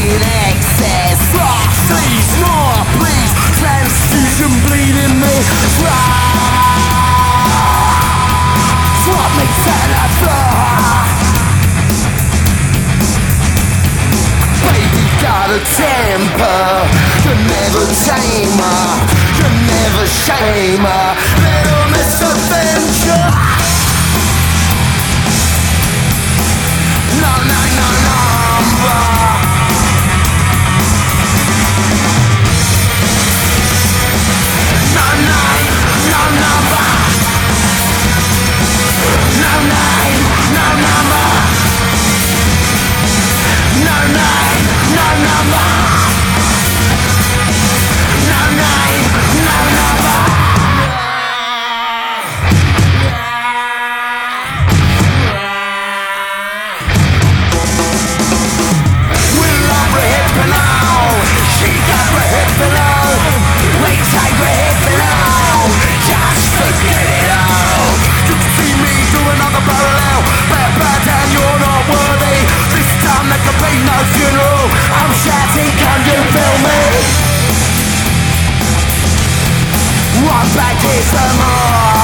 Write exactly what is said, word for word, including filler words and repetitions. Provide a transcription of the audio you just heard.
in excess. Oh, please, more, please. Transfusion bleeding me dry. Swap me Senator. Baby got a temper. You never tame her. You never shame her. Little misadventure. No, no, no, number. No name, no number. No name, no number. No name, no number. No name, no number. We'll love her hip below. She got her hip below. We take her hip below. Just forget it all. You can see me do another parallel. Bad, bad, and you're not worthy. This time there could be no funeral. I'm shouting, can you feel me? One back is the more.